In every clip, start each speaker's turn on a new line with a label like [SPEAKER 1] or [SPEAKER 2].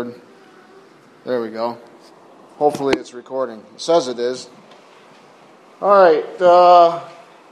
[SPEAKER 1] Lord. There we go. Hopefully it's recording. It says it is. All right. I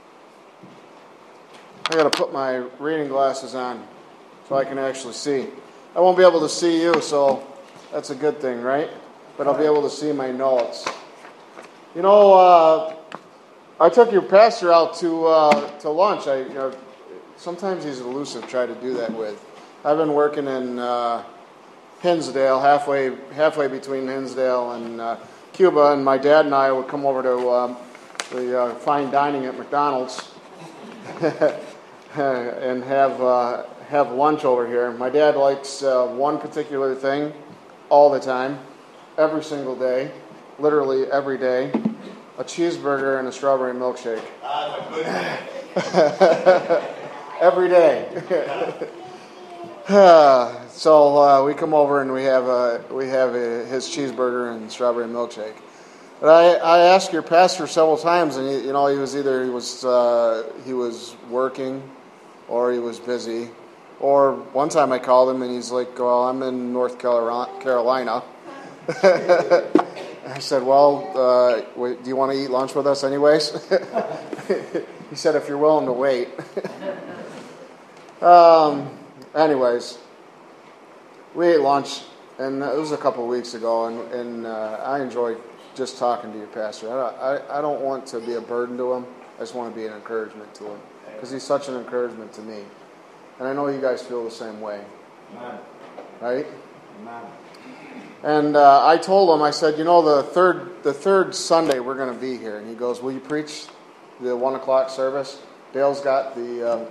[SPEAKER 1] got to put my reading glasses on so I can actually see. I won't be able to see you, so that's a good thing, right? But I'll be able to see my notes. You know, I took your pastor out to lunch. Sometimes he's elusive. Try to do that with. I've been working in Hinsdale, halfway between Hinsdale and Cuba, and my dad and I would come over to the fine dining at McDonald's and have lunch over here. My dad likes one particular thing all the time, every single day, literally every day: a cheeseburger and a strawberry milkshake.
[SPEAKER 2] Ah, my goodness.
[SPEAKER 1] Every day. So we come over and we have his cheeseburger and strawberry milkshake. But I asked your pastor several times, and he was working, or he was busy, or one time I called him and he's like, "Well, I'm in North Carolina." I said, "Well, do you want to eat lunch with us, anyways?" He said, "If you're willing to wait." Anyways, we ate lunch, and it was a couple of weeks ago, and I enjoyed just talking to your pastor. I don't want to be a burden to him. I just want to be an encouragement to him, because he's such an encouragement to me. And I know you guys feel the same way.
[SPEAKER 2] Amen.
[SPEAKER 1] Right?
[SPEAKER 2] Amen.
[SPEAKER 1] And I told him, I said, the third Sunday we're going to be here. And he goes, "Will you preach the 1 o'clock service?" Dale's got the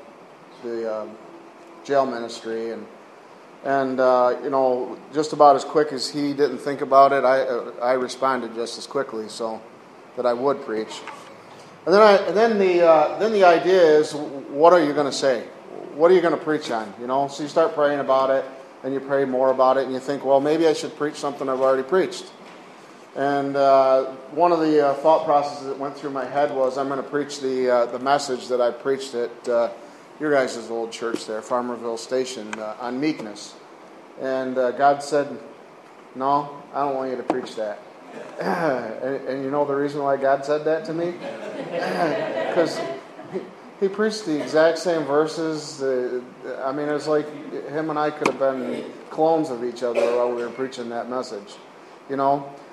[SPEAKER 1] jail ministry, and just about as quick as he didn't think about it, I responded just as quickly, so that I would preach. And then the idea is, what are you going to say? What are you going to preach on? So you start praying about it, and you pray more about it, and you think, well, maybe I should preach something I've already preached. And one of the thought processes that went through my head was, I'm going to preach the message that I preached at your guys' old church there, Farmerville Station, on meekness. And God said, "No, I don't want you to preach that." And you know the reason why God said that to me? Because he preached the exact same verses. It was like him and I could have been clones of each other while we were preaching that message, And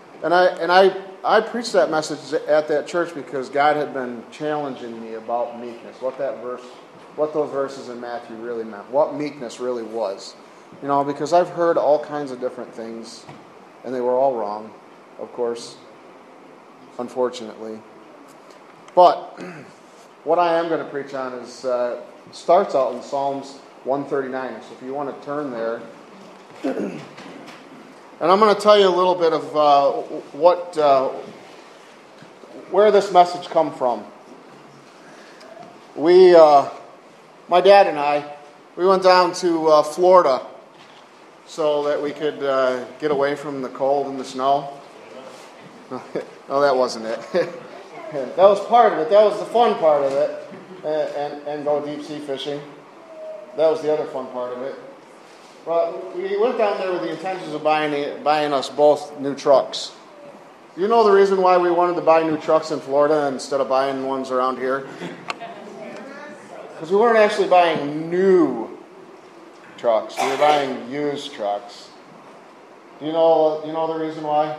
[SPEAKER 1] I preached that message at that church because God had been challenging me about meekness, what those verses in Matthew really meant, what meekness really was. Because I've heard all kinds of different things, and they were all wrong, of course, unfortunately. But what I am going to preach on is starts out in Psalms 139. So if you want to turn there. And I'm going to tell you a little bit of where this message come from. My dad and I, we went down to Florida so that we could get away from the cold and the snow. No, that wasn't it. That was part of it. That was the fun part of it. And go deep sea fishing. That was the other fun part of it. But we went down there with the intentions of buying us both new trucks. You know the reason why we wanted to buy new trucks in Florida instead of buying ones around here? Because we weren't actually buying new trucks. We were buying used trucks. Do you know the reason why?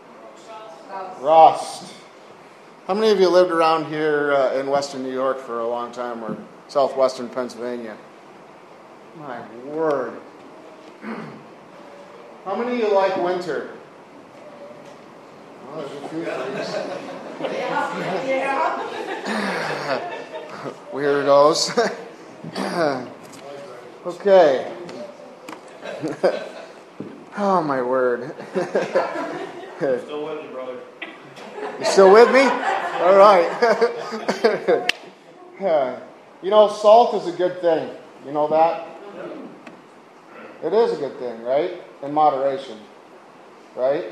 [SPEAKER 1] Rust. How many of you lived around here in western New York for a long time, or southwestern Pennsylvania? My word. How many of you like winter? Well, there's a few Weirdos. Okay. Oh, my word.
[SPEAKER 2] Still with you, brother.
[SPEAKER 1] You still with me? All right. Salt is a good thing. You know that? It is a good thing, right? In moderation. Right?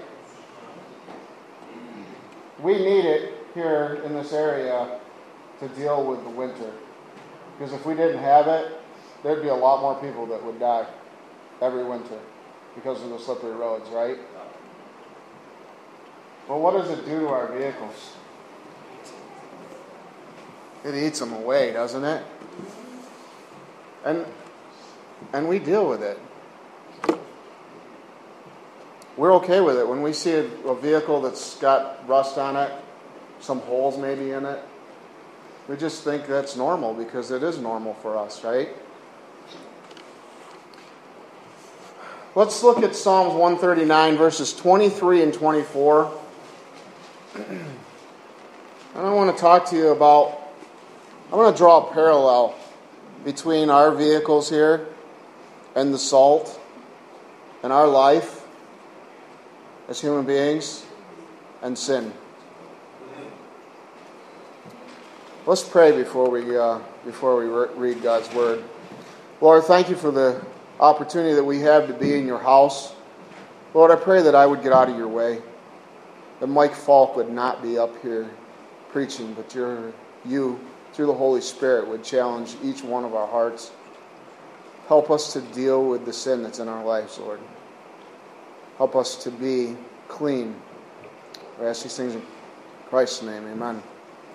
[SPEAKER 1] We need it here in this area to deal with the winter. Because if we didn't have it, there'd be a lot more people that would die every winter. because of the slippery roads, right? But what does it do to our vehicles? It eats them away, doesn't it? And we deal with it. We're okay with it. When we see a vehicle that's got rust on it, some holes maybe in it, we just think that's normal because it is normal for us, right? Let's look at Psalms 139, verses 23 and 24. And I want to talk to you about, I want to draw a parallel between our vehicles here and the salt and our life as human beings and sin. Let's pray before we read God's Word. Lord, thank you for the opportunity that we have to be in your house. Lord, I pray that I would get out of your way, that Mike Falk would not be up here preaching, but you, through the Holy Spirit, would challenge each one of our hearts. Help us to deal with the sin that's in our lives, Lord. Help us to be clean. I ask these things in Christ's name. Amen.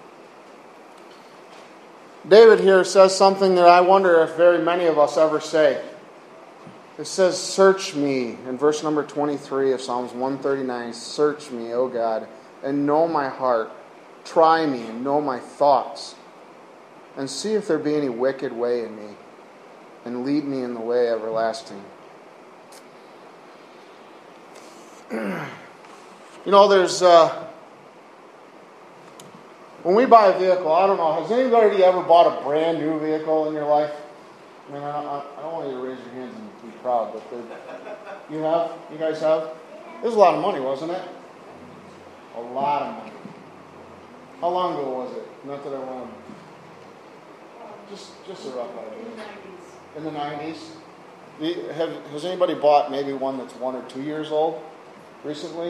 [SPEAKER 1] David here says something that I wonder if very many of us ever say. It says, search me, in verse number 23 of Psalms 139, search me, O God, and know my heart. Try me and know my thoughts, and see if there be any wicked way in me, and lead me in the way everlasting. You know, there's... when we buy a vehicle, I don't know, has anybody ever bought a brand new vehicle in your life? I mean, I don't want you to raise your hands and be proud, but you have? You guys have? It was a lot of money, wasn't it? A lot of money. How long ago was it? Not that I want to... Just a rough idea. In the 90s? Has anybody bought maybe one that's 1 or 2 years old recently?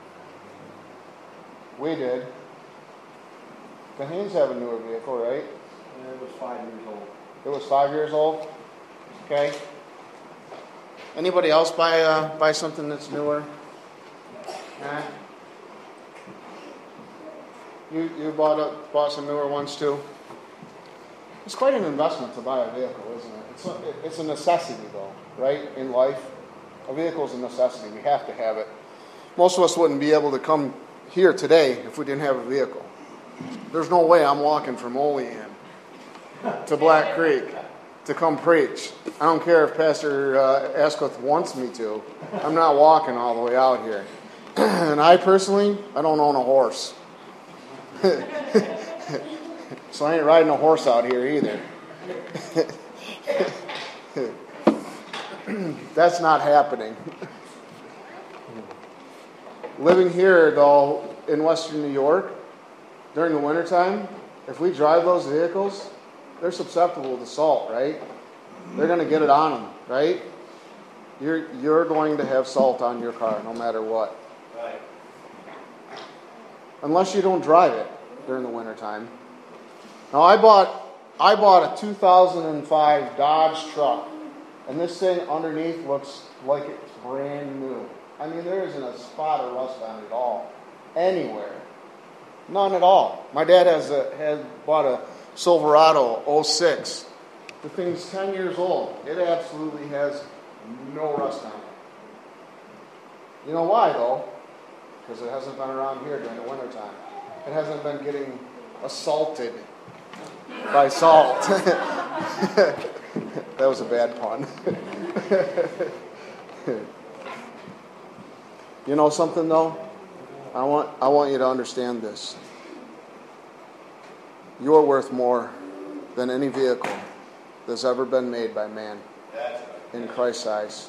[SPEAKER 1] We did. The Haynes have a newer vehicle, right?
[SPEAKER 2] And it was 5 years old.
[SPEAKER 1] It was 5 years old? Okay. Anybody else buy something that's newer? You bought some newer ones too? It's quite an investment to buy a vehicle, isn't it? It's a necessity though, right? In life, a vehicle is a necessity. We have to have it. Most of us wouldn't be able to come here today if we didn't have a vehicle. There's no way I'm walking from Olean to Black Creek to come preach. I don't care if Pastor Asquith wants me to. I'm not walking all the way out here. And I personally, I don't own a horse. So I ain't riding a horse out here either. That's not happening. Living here, though, in Western New York, during the wintertime, if we drive those vehicles, they're susceptible to salt, right? They're going to get it on them, right? You're going to have salt on your car no matter what.
[SPEAKER 2] Right.
[SPEAKER 1] Unless you don't drive it during the wintertime. Now, I bought a 2005 Dodge truck, and this thing underneath looks like it's brand new. I mean, there isn't a spot of rust on it at all. Anywhere. None at all. My dad had bought a Silverado 06. The thing's 10 years old. It absolutely has no rust on it. You know why, though? Because it hasn't been around here during the wintertime. It hasn't been getting assaulted by salt. That was a bad pun. You know something, though? I want you to understand this. You're worth more than any vehicle that's ever been made by man in Christ's eyes.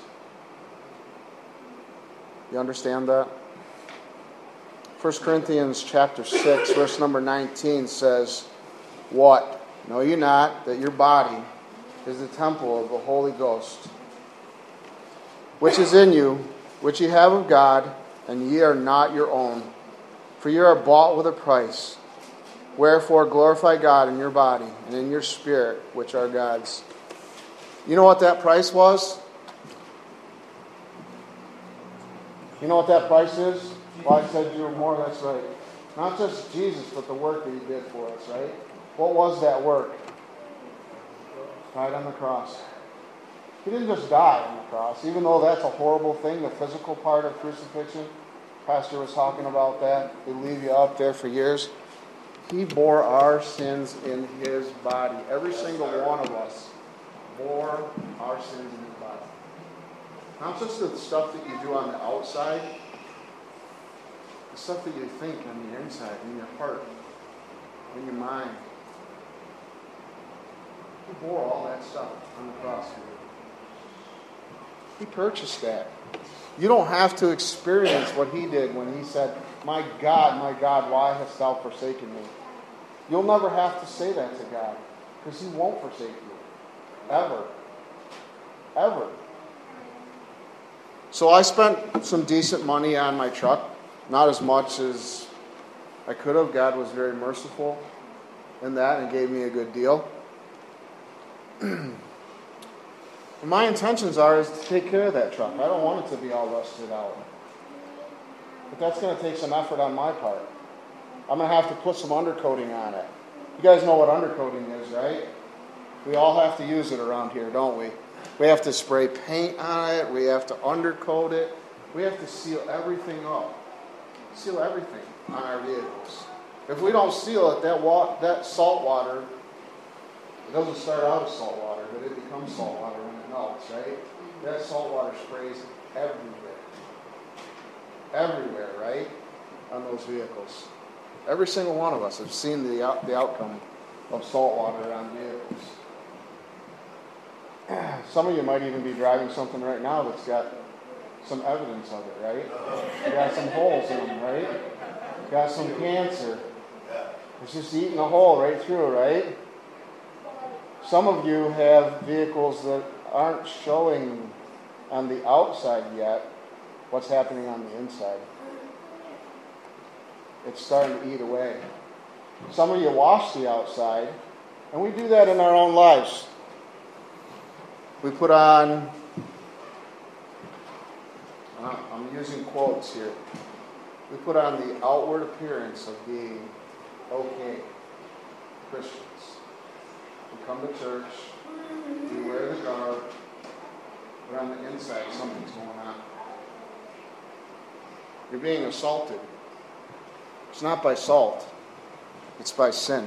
[SPEAKER 1] You understand that? 1 Corinthians chapter 6, verse number 19 says, what? Know you not that your body is the temple of the Holy Ghost, which is in you, which ye have of God, and ye are not your own. For ye are bought with a price. Wherefore glorify God in your body and in your spirit, which are God's. You know what that price was? You know what that price is? Well, I said you were more, that's right. Not just Jesus, but the work that he did for us, right? What was that work? Died on the cross. He didn't just die on the cross, even though that's a horrible thing, the physical part of crucifixion. Pastor was talking about that. They leave you up there for years. He bore our sins in his body. Every single one of us bore our sins in his body. Not just the stuff that you do on the outside, the stuff that you think on the inside, in your heart, in your mind. He bore all that stuff on the cross for you. He purchased that. You don't have to experience what he did when he said, my God, why hast thou forsaken me? You'll never have to say that to God, because he won't forsake you. Ever. Ever. So I spent some decent money on my truck. Not as much as I could have. God was very merciful in that and gave me a good deal. My intentions is to take care of that truck. I don't want it to be all rusted out. But that's going to take some effort on my part. I'm going to have to put some undercoating on it. You guys know what undercoating is, right? We all have to use it around here, don't we? We have to spray paint on it. We have to undercoat it. We have to seal everything up. Seal everything on our vehicles. If we don't seal it, that salt water, it doesn't start out as salt water, but it becomes salt water when it melts, right? That salt water sprays everywhere. Everywhere, right? On those vehicles. Every single one of us have seen the outcome of salt water on vehicles. Some of you might even be driving something right now that's got some evidence of it, right? You got some holes in them, right? You got some cancer. It's just eating a hole right through, right? Some of you have vehicles that aren't showing on the outside yet what's happening on the inside. It's starting to eat away. Some of you wash the outside, and we do that in our own lives. We put on, I'm using quotes here, we put on the outward appearance of being okay Christians. We come to church, we wear the garb, but on the inside something's going on. You're being assaulted. It's not by salt, it's by sin.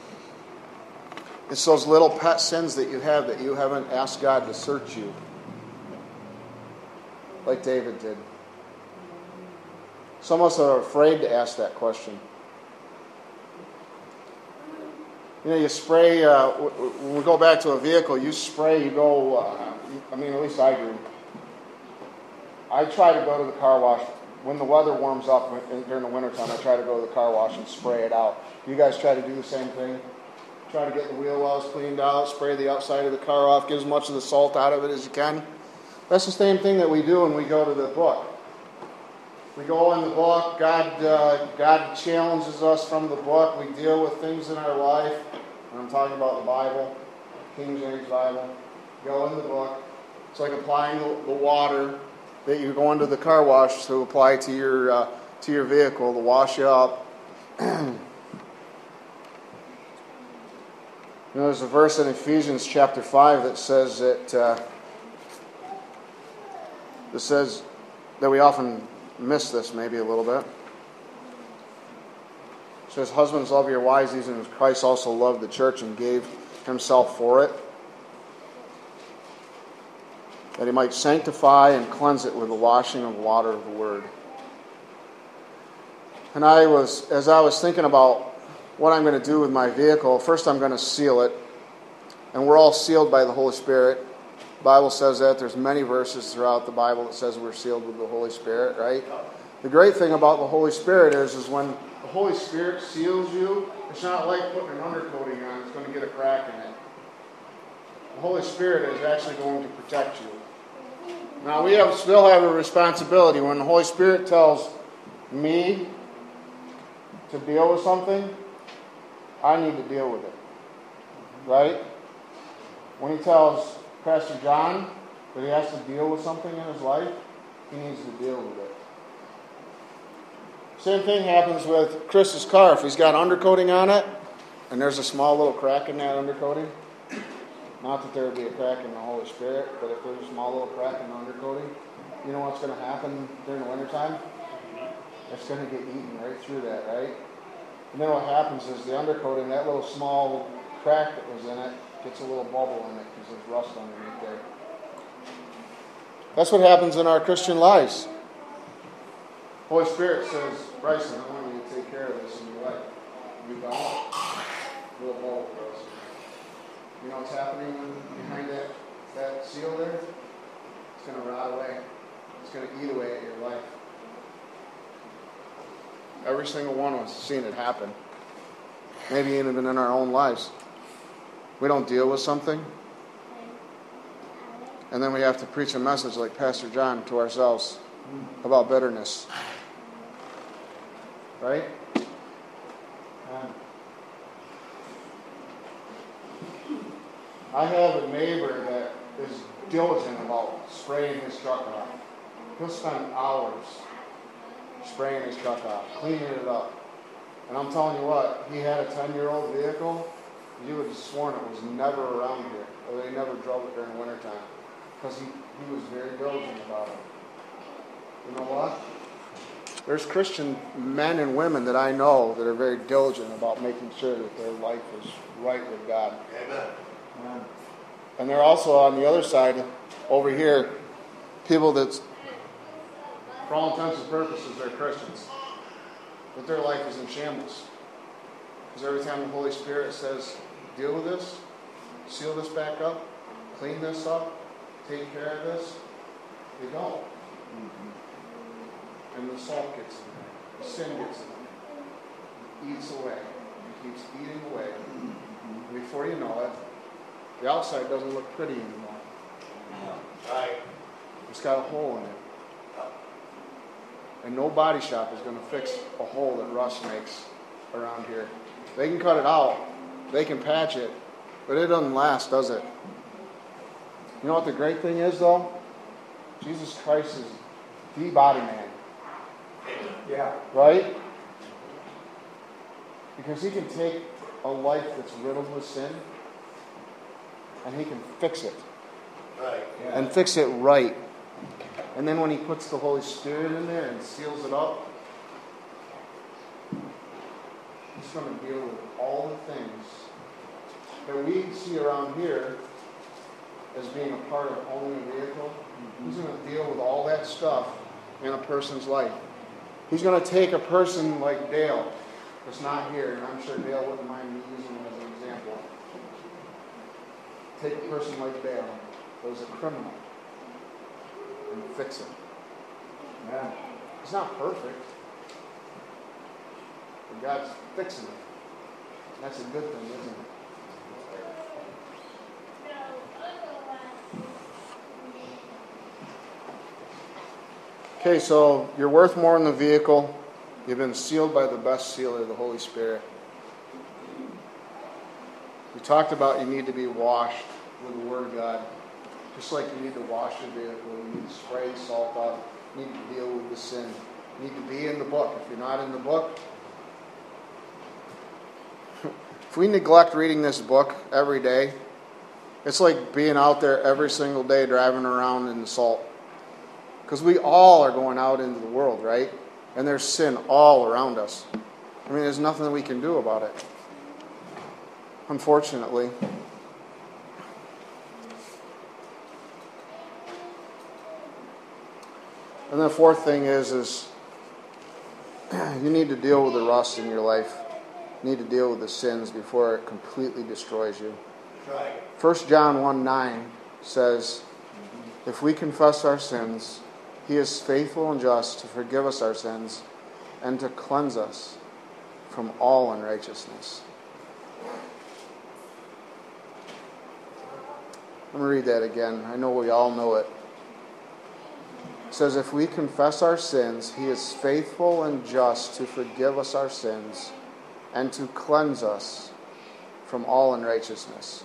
[SPEAKER 1] It's those little pet sins that you have that you haven't asked God to search you. Like David did. Some of us are afraid to ask that question. You know, you spray, when we go back to a vehicle, you spray, you go, at least I do. I try to go to the car wash. When the weather warms up during the wintertime, I try to go to the car wash and spray it out. You guys try to do the same thing? Try to get the wheel wells cleaned out, spray the outside of the car off, get as much of the salt out of it as you can. That's the same thing that we do when we go to the book. We go in the book, God challenges us from the book. We deal with things in our life. And I'm talking about the Bible, King James Bible. Go in the book. It's like applying the water that you go into the car wash to apply to your vehicle to wash you up. You know, there's a verse in Ephesians chapter 5 that says that we often miss this maybe a little bit. It says, husbands, love your wives, even as Christ also loved the church and gave himself for it, that he might sanctify and cleanse it with the washing of water of the word. And as I was thinking about what I'm going to do with my vehicle, first I'm going to seal it. And we're all sealed by the Holy Spirit. The Bible says that. There's many verses throughout the Bible that says we're sealed with the Holy Spirit, right? The great thing about the Holy Spirit is when the Holy Spirit seals you, it's not like putting an undercoating on. It's going to get a crack in it. The Holy Spirit is actually going to protect you. Now, we still have a responsibility. When the Holy Spirit tells me to deal with something, I need to deal with it. Right? When he tells Pastor John that he has to deal with something in his life, he needs to deal with it. Same thing happens with Chris's car. If he's got undercoating on it, and there's a small little crack in that undercoating, not that there would be a crack in the Holy Spirit, but if there's a small little crack in the undercoating, you know what's going to happen during the wintertime? It's going to get eaten right through that, right? And then what happens is the undercoating, that little small crack that was in it, gets a little bubble in it because there's rust underneath there. That's what happens in our Christian lives. Holy Spirit says, Bryson, I want you to take care of this in your life. You don't. Little bubble goes. You know what's happening behind that seal there? It's going to rot away. It's going to eat away at your life. Every single one of us has seen it happen. Maybe even in our own lives. We don't deal with something, and then we have to preach a message like Pastor John to ourselves about bitterness. Right? I have a neighbor that is diligent about spraying his truck off. He'll spend hours spraying his truck off, cleaning it up. And I'm telling you what, he had a 10-year-old vehicle. You would have sworn it was never around here, or they never drove it during wintertime, because he was very diligent about it. You know what? There's Christian men and women that I know that are very diligent about making sure that their life is right with God. Amen. And they're also on the other side, over here, people that's, for all intents and purposes, they're Christians, but their life is in shambles. Because every time the Holy Spirit says, deal with this, seal this back up, clean this up, take care of this, they don't. Mm-hmm. And the salt gets in there. The sin gets in there. It eats away. It keeps eating away. Mm-hmm. And before you know it, the outside doesn't look pretty anymore. Right. It's got a hole in it. And no body shop is going to fix a hole that rust makes around here. They can cut it out. They can patch it. But it doesn't last, does it? You know what the great thing is, though? Jesus Christ is the body man. Yeah. Right? Because he can take a life that's riddled with sin and he can fix it. Right. Yeah. And fix it right. And then when he puts the Holy Spirit in there and seals it up, he's going to deal with all the things that we see around here as being a part of owning a vehicle. Mm-hmm. He's going to deal with all that stuff in a person's life. He's going to take a person like Dale, that's not here, and I'm sure Dale wouldn't mind me using him as an example. Take a person like Dale, that was a criminal, and fix him. Man, he's not perfect, but God's fixing it. That's a good thing, isn't it? Okay, so you're worth more than the vehicle. You've been sealed by the best sealer, the Holy Spirit. We talked about you need to be washed with the Word of God. Just like you need to wash your vehicle, you need to spray the salt up, you need to deal with the sin. You need to be in the book. If you're not in the book, if we neglect reading this book every day, it's like being out there every single day driving around in the salt. Because we all are going out into the world, right? And there's sin all around us. I mean, there's nothing we can do about it. Unfortunately. And the fourth thing is you need to deal with the rust in your life. You need to deal with the sins before it completely destroys you. Right. 1 John 1:9 says, if we confess our sins, He is faithful and just to forgive us our sins and to cleanse us from all unrighteousness. Let me read that again. I know we all know it. It says, if we confess our sins, He is faithful and just to forgive us our sins and to cleanse us from all unrighteousness.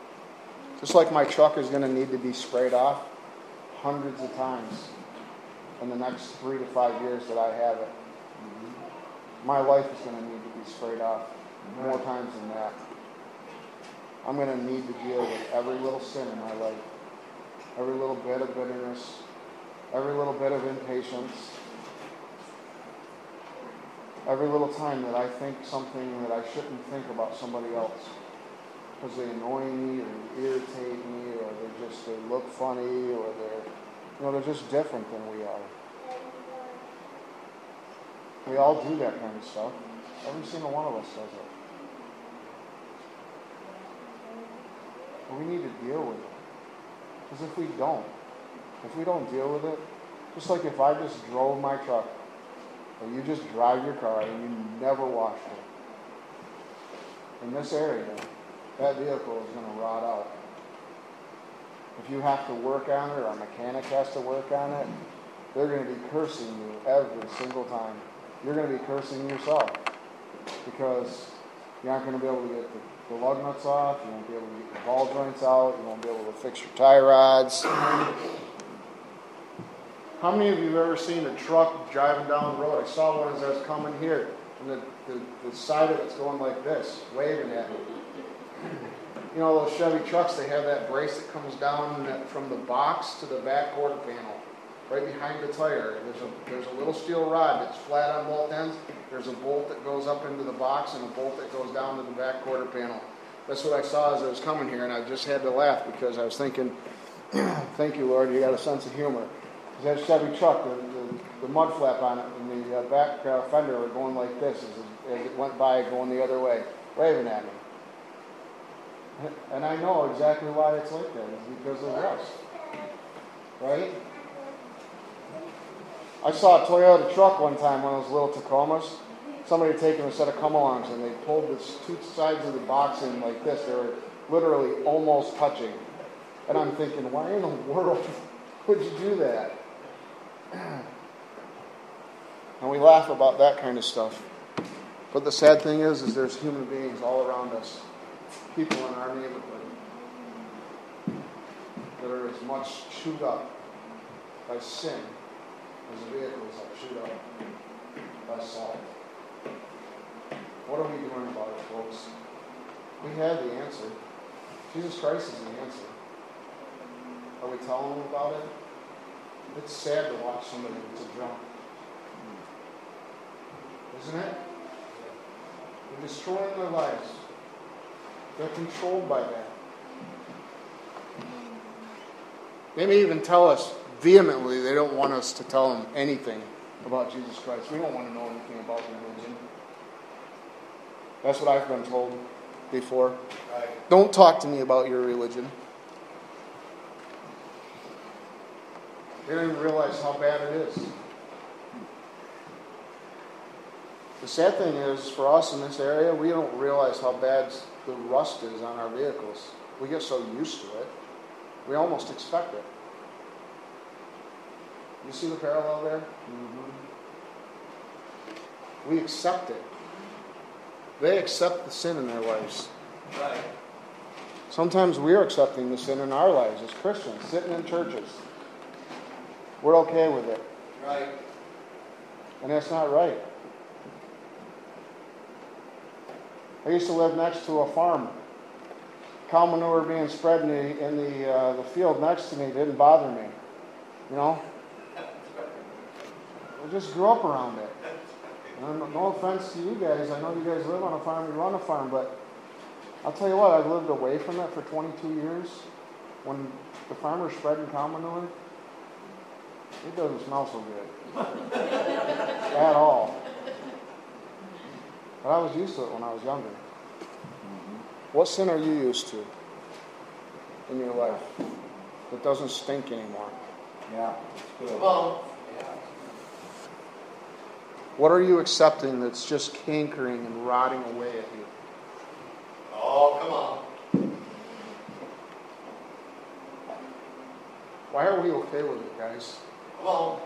[SPEAKER 1] Just like my truck is going to need to be sprayed off hundreds of times. in the next 3 to 5 years that I have it. My life is going to need to be sprayed off more times than that. I'm going to need to deal with every little sin in my life, every little bit of bitterness, every little bit of impatience, every little time that I think something that I shouldn't think about somebody else because they annoy me or irritate me or they look funny or they're just different than we are. We all do that kind of stuff. Every single one of us does it. But we need to deal with it. Because if we don't deal with it, just like if I just drove my truck, or you just drive your car and you never washed it, in this area, that vehicle is going to rot out. If you have to work on it or a mechanic has to work on it, they're going to be cursing you every single time. You're going to be cursing yourself because you aren't going to be able to get the lug nuts off, you won't be able to get the ball joints out, you won't be able to fix your tie rods. How many of you have ever seen a truck driving down the road? I saw one as I was coming here, and the side of it's going like this, waving at me. You know, those Chevy trucks, they have that brace that comes down from the box to the back quarter panel, right behind the tire. There's a little steel rod that's flat on both ends. There's a bolt that goes up into the box and a bolt that goes down to the back quarter panel. That's what I saw as I was coming here, and I just had to laugh because I was thinking, thank you, Lord, you got a sense of humor. That Chevy truck, the mud flap on it and the back fender were going like this as it went by, going the other way, waving at me. And I know exactly why it's like that. It's because of rust. Right? I saw a Toyota truck one time, one of those little Tacomas. Somebody had taken a set of come-alongs and they pulled the two sides of the box in like this. They were literally almost touching. And I'm thinking, why in the world would you do that? And we laugh about that kind of stuff. But the sad thing is there's human beings all around us, people in our neighborhood, that are as much chewed up by sin as the vehicles are chewed up by salt. What are we doing about it, folks? We have the answer. Jesus Christ is the answer. Are we telling them about it? It's sad to watch somebody that's a drunk. Isn't it? They're destroying their lives. They're controlled by that. They may even tell us vehemently they don't want us to tell them anything about Jesus Christ. We don't want to know anything about religion. That's what I've been told before. Right. Don't talk to me about your religion. They don't even realize how bad it is. The sad thing is, for us in this area, we don't realize how bad the rust is on our vehicles. We get so used to it, we almost expect it. You see the parallel there? Mm-hmm. We accept it. They accept the sin in their lives. Right. Sometimes we're accepting the sin in our lives as Christians, sitting in churches. We're okay with it. Right. And that's not right. I used to live next to a farm. Cow manure being spread in the field next to me didn't bother me. You know? I just grew up around it. And no offense to you guys. I know you guys live on a farm, you run a farm, but I'll tell you what, I've lived away from it for 22 years. When the farmer's spreading cow manure, it doesn't smell so good. At all. But I was used to it when I was younger. What sin are you used to in your life that doesn't stink anymore? Yeah. Well, yeah. What are you accepting that's just cankering and rotting away at you?
[SPEAKER 3] Oh, come on.
[SPEAKER 1] Why are we okay with it, guys?
[SPEAKER 3] Come on.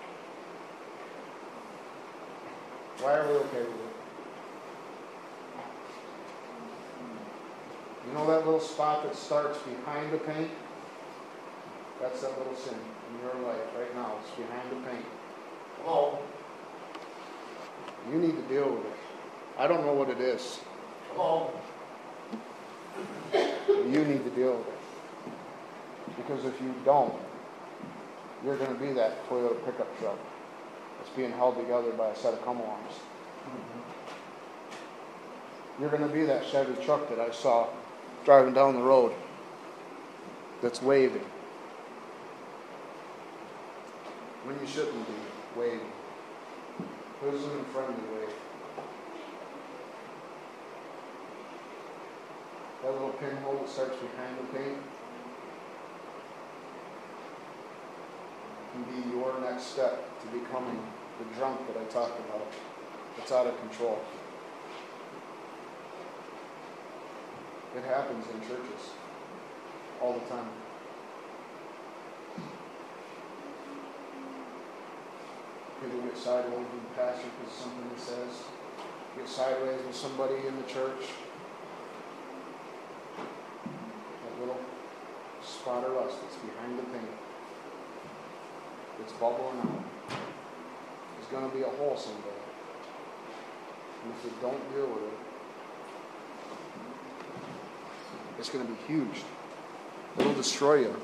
[SPEAKER 1] Why are we okay with it? You know that little spot that starts behind the paint? That's that little sin in your life right now. It's behind the paint. You need to deal with it. I don't know what it is.
[SPEAKER 3] Come on.
[SPEAKER 1] You need to deal with it. Because if you don't, you're going to be that Toyota pickup truck that's being held together by a set of come-alongs. You're going to be that Chevy truck that I saw driving down the road that's waving when you shouldn't be waving. It isn't a friendly wave. That little pinhole that starts behind the paint can be your next step to becoming the drunk that I talked about. It's out of control. It happens in churches all the time. People get sideways with the pastor because of something he says. Get sideways with somebody in the church. That little spot of rust that's behind the paint. It's bubbling out. There's going to be a hole someday. And if you don't deal with it, it's going to be huge. It'll destroy you.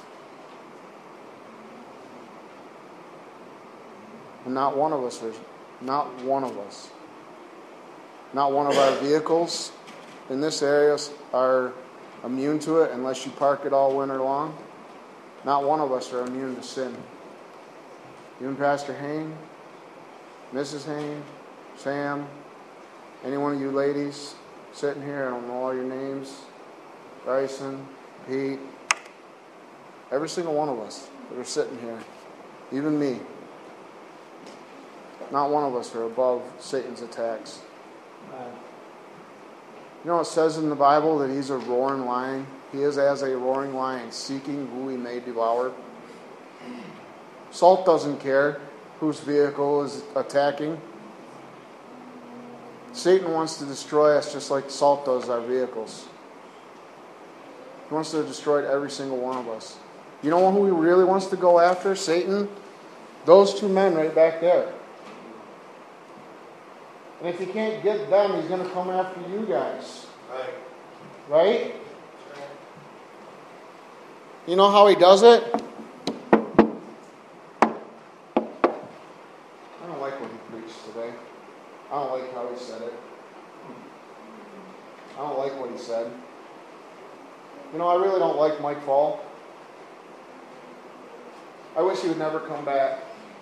[SPEAKER 1] And not one of us, not one of our vehicles in this area are immune to it unless you park it all winter long. Not one of us are immune to sin. You and Pastor Hain, Mrs. Hain, Sam, any one of you ladies sitting here, I don't know all your names, Bryson, Pete, every single one of us that are sitting here, even me, not one of us are above Satan's attacks. You know it says in the Bible that he's a roaring lion? He is as a roaring lion, seeking who he may devour. Salt doesn't care whose vehicle is attacking. Satan wants to destroy us just like salt does our vehicles. He wants to destroy every single one of us. You know who he really wants to go after? Satan? Those two men right back there. And if he can't get them, he's going to come after you guys.
[SPEAKER 3] Right.
[SPEAKER 1] Right? You know how he does it? I don't like what he preached today. I don't like how he said it. I don't like what he said. You know, I really don't like Mike Fall. I wish he would never come back.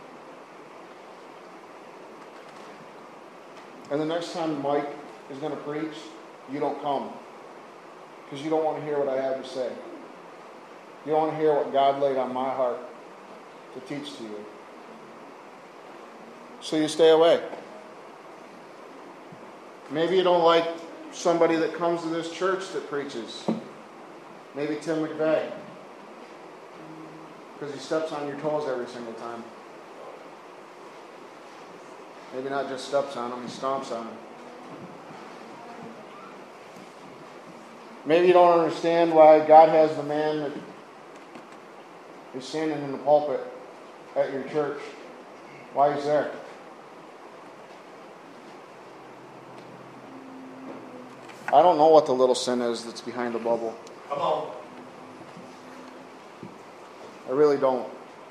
[SPEAKER 1] And the next time Mike is going to preach, you don't come. Because you don't want to hear what I have to say. You don't want to hear what God laid on my heart to teach to you. So you stay away. Maybe you don't like somebody that comes to this church that preaches. Maybe Tim McVeigh. Because he steps on your toes every single time. Maybe not just steps on them, he stomps on them. Maybe you don't understand why God has the man that is standing in the pulpit at your church. Why he's there. I don't know what the little sin is that's behind the bubble.
[SPEAKER 3] Come on.
[SPEAKER 1] I really don't.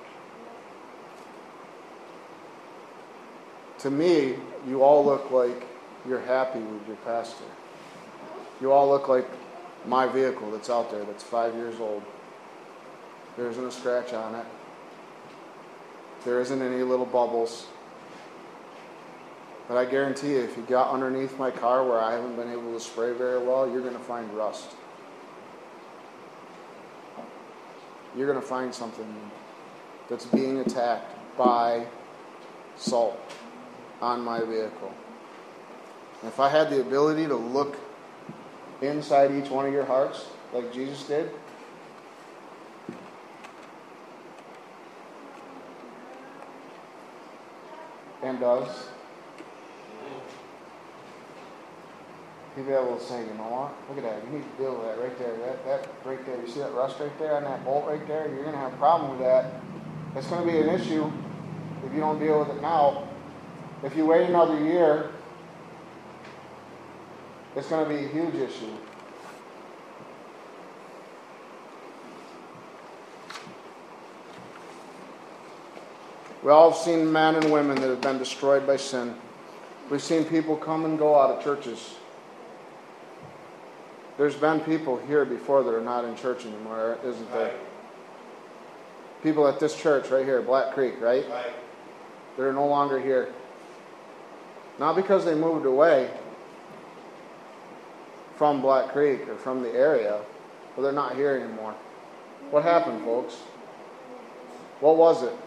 [SPEAKER 1] To me, you all look like you're happy with your pastor. You all look like my vehicle that's out there that's 5 years old. There isn't a scratch on it. There isn't any little bubbles. But I guarantee you, if you got underneath my car where I haven't been able to spray very well, you're going to find rust. You're going to find something that's being attacked by salt on my vehicle. And if I had the ability to look inside each one of your hearts like Jesus did, and does, he'd be able to say, you know what? Look at that. You need to deal with that right there. That right there. You see that rust right there on that bolt right there? You're going to have a problem with that. It's going to be an issue if you don't deal with it now. If you wait another year, it's going to be a huge issue. We all have seen men and women that have been destroyed by sin. We've seen people come and go out of churches. There's been people here before that are not in church anymore, isn't there?
[SPEAKER 3] Right.
[SPEAKER 1] People at this church right here, Black Creek, right?
[SPEAKER 3] Right.
[SPEAKER 1] They're no longer here. Not because they moved away from Black Creek or from the area, but they're not here anymore. What happened, folks? What was it?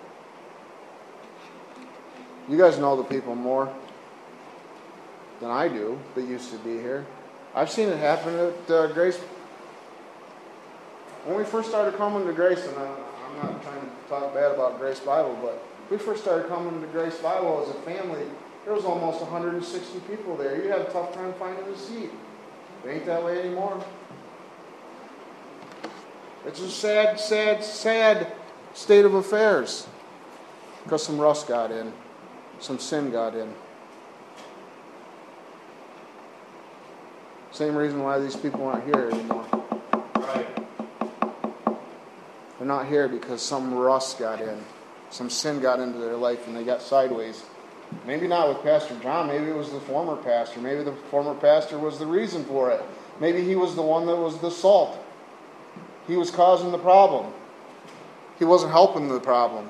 [SPEAKER 1] You guys know the people more than I do that used to be here. I've seen it happen at Grace. When we first started coming to Grace, and I'm not trying to talk bad about Grace Bible, but we first started coming to Grace Bible as a family. There was almost 160 people there. You had a tough time finding a seat. It ain't that way anymore. It's a sad, sad, sad state of affairs because some rust got in. Some sin got in. Same reason why these people aren't here anymore.
[SPEAKER 3] Right.
[SPEAKER 1] They're not here because some rust got in. Some sin got into their life and they got sideways. Maybe not with Pastor John. Maybe it was the former pastor. Maybe the former pastor was the reason for it. Maybe he was the one that was the salt. He was causing the problem. He wasn't helping the problem.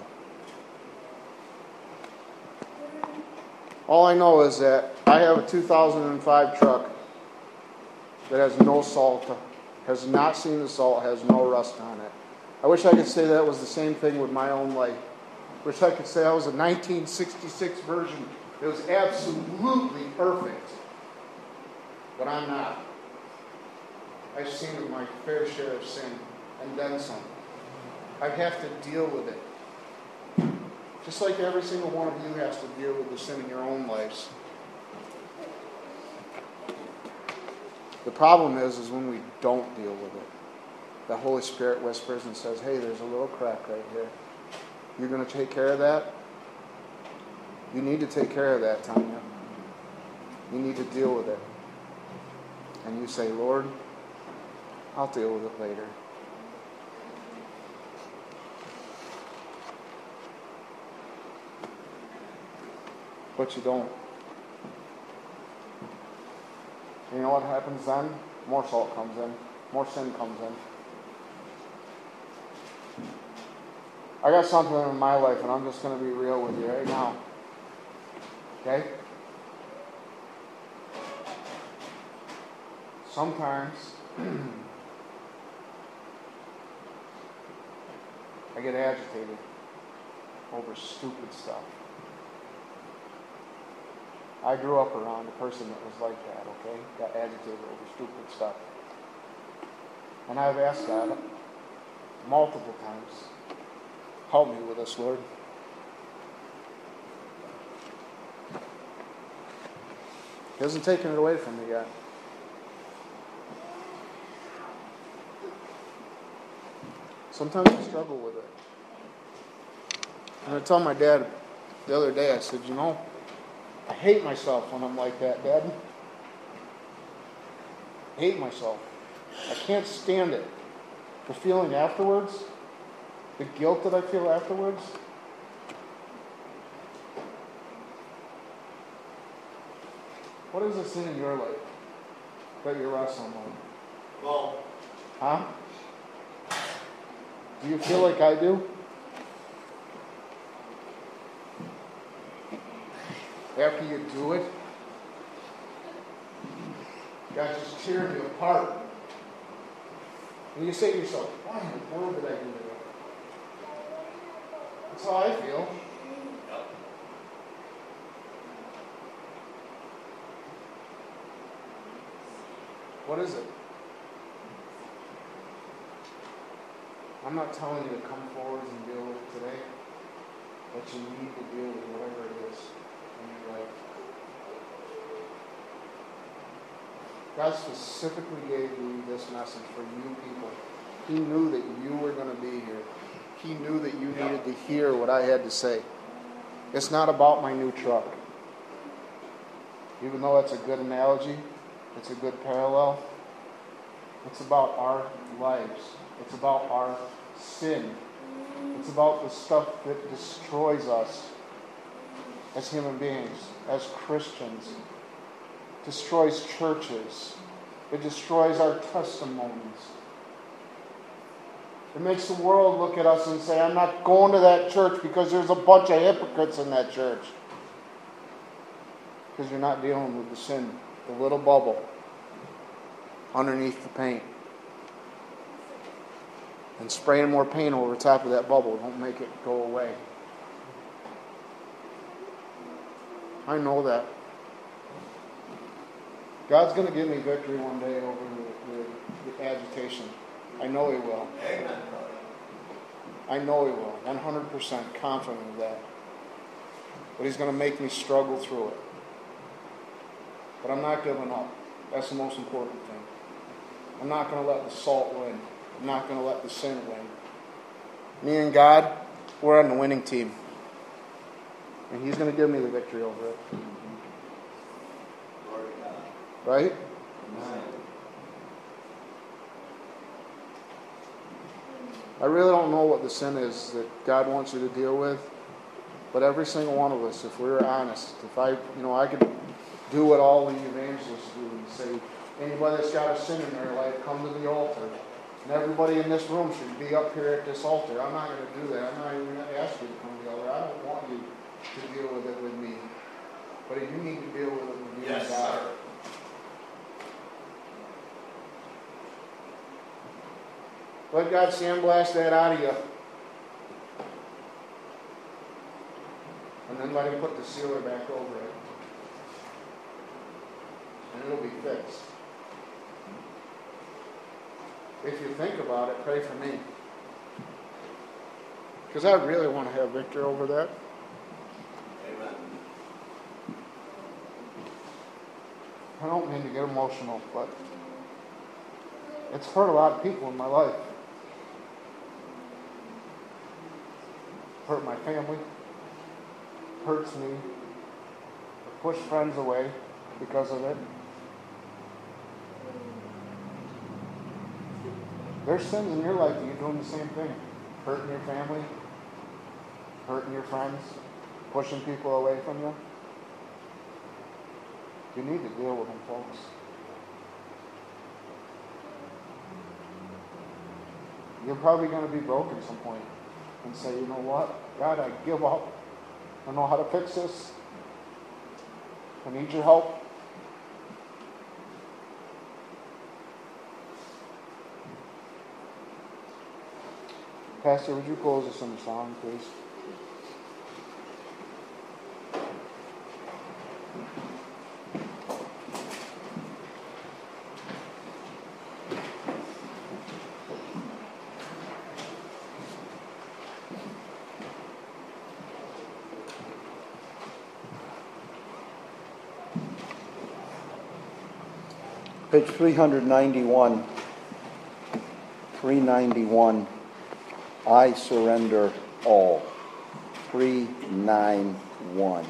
[SPEAKER 1] All I know is that I have a 2005 truck that has no salt, has not seen the salt, has no rust on it. I wish I could say that was the same thing with my own life. Wish I could say I was a 1966 version. It was absolutely perfect. But I'm not. I've seen my fair share of sin and then some. I have to deal with it. Just like every single one of you has to deal with the sin in your own lives. The problem is when we don't deal with it. The Holy Spirit whispers and says, hey, there's a little crack right here. You're going to take care of that? You need to take care of that, Tanya. You need to deal with it. And you say, Lord, I'll deal with it later. But you don't. And you know what happens then? More salt comes in. More sin comes in. I got something in my life, and I'm just going to be real with you right now. Okay? Sometimes I get agitated over stupid stuff. I grew up around a person that was like that, okay? Got agitated over stupid stuff. And I've asked God multiple times, help me with this, Lord. He hasn't taken it away from me yet. Sometimes I struggle with it. And I told my dad the other day, I said, you know, I hate myself when I'm like that, Dad. I hate myself. I can't stand it. The feeling afterwards, the guilt that I feel afterwards. What is the sin in your life that you're wrestling with?
[SPEAKER 3] Well,
[SPEAKER 1] Huh? Do you feel like I do? After you do it, God just tears you apart. And you say to yourself, why in the world did I do that? That's how I feel. What is it? I'm not telling you to come forward and deal with it today, but you need to deal with whatever it is in your life. God specifically gave me this message for you people. He knew that you were going to be here. He knew that you needed to hear what I had to say. It's not about my new truck. even though it's a good analogy, it's a good parallel, it's about our lives. It's about our sin. It's about the stuff that destroys us as human beings, as Christians. It destroys churches. It destroys our testimonies. It makes the world look at us and say, I'm not going to that church because there's a bunch of hypocrites in that church. Because you're not dealing with the sin, the little bubble underneath the paint. And spraying more paint over the top of that bubble won't make it go away. I know that. God's going to give me victory one day over the agitation. I know He will.
[SPEAKER 3] Amen.
[SPEAKER 1] I know He will. 100% confident of that. But He's going to make me struggle through it. But I'm not giving up. That's the most important thing. I'm not going to let the salt win. I'm not going to let the sin win. Me and God, we're on the winning team. And He's going to give me the victory over it.
[SPEAKER 3] Glory to God.
[SPEAKER 1] Right?
[SPEAKER 3] Amen.
[SPEAKER 1] I really don't know what the sin is that God wants you to deal with. But every single one of us, if we were honest, if I could do what all the evangelists do and say, anybody that's got a sin in their life, come to the altar. And everybody in this room should be up here at this altar. I'm not going to do that. I'm not even going to ask you to come to the altar. I don't want you to deal with it with me. But you need to deal with it with you and God.
[SPEAKER 3] Sir.
[SPEAKER 1] Let God sandblast that out of you. And then let Him put the sealer back over it. And it'll be fixed. If you think about it, pray for me. Because I really want to have victory over that.
[SPEAKER 3] Amen.
[SPEAKER 1] I don't mean to get emotional, but it's hurt a lot of people in my life. Hurt my family. Hurts me. I push friends away because of it. There's sins in your life that you're doing the same thing. Hurting your family. Hurting your friends. Pushing people away from you. You need to deal with them, folks. You're probably going to be broken at some point and say, you know what? God, I give up. I don't know how to fix this. I need your help. Pastor, would you close us in a song, please?
[SPEAKER 2] Page 391. 391. I surrender all. 391.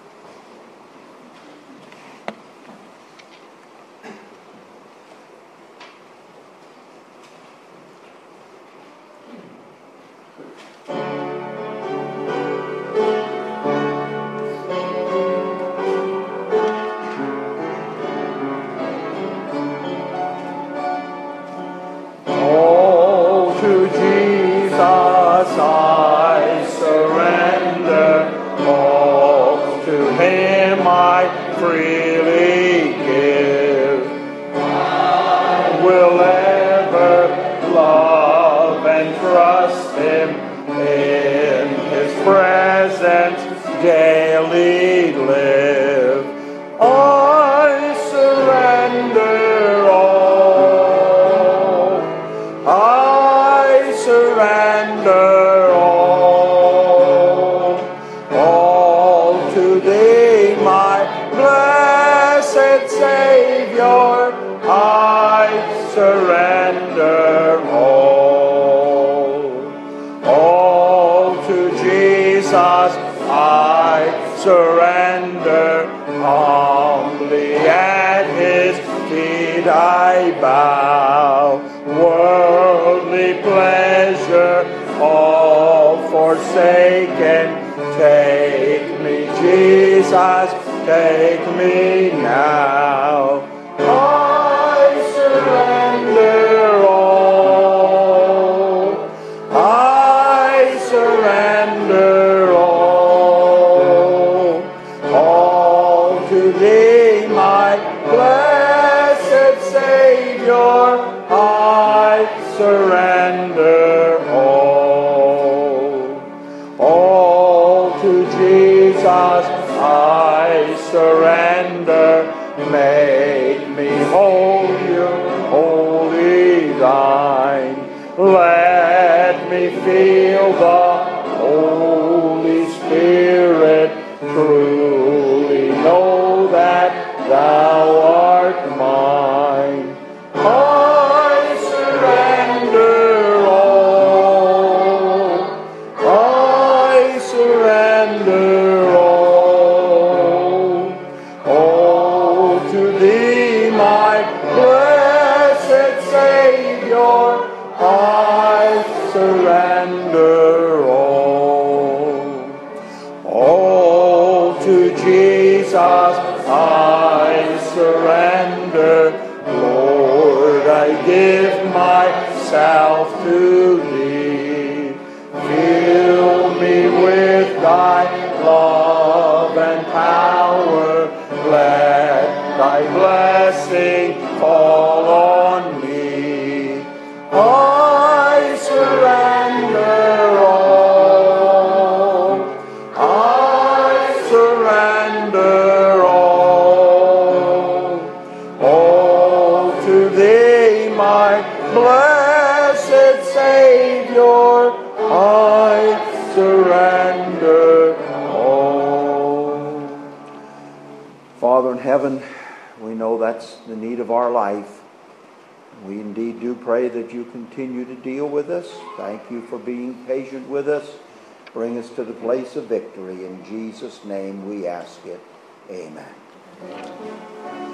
[SPEAKER 4] Daily live. I surrender all. I surrender all. All to Thee, my blessed Savior. I surrender all. All to Jesus I surrender. I bow. Worldly pleasure all forsaken. Take me, Jesus, take me now. I surrender all. I surrender all. All to Thee, my blessed Savior, I surrender all. All to Jesus I surrender. Make me wholly Thine. Let me feel the Holy Spirit. Truly know that Thou art mine. I surrender all. I surrender all. All to Thee, my blessed Savior, I surrender all. All to Jesus I surrender. Lord, I give myself to Thee. Fill me with Thy love and power. Let Thy blessing fall on me. I surrender all. I surrender all. All to Thee, my blessed Savior, I surrender all.
[SPEAKER 2] Father in heaven, we know that's the need of our life. We indeed do pray that You continue to deal with us. Thank You for being patient with us. Bring us to the place of victory. In Jesus' name we ask it. Amen.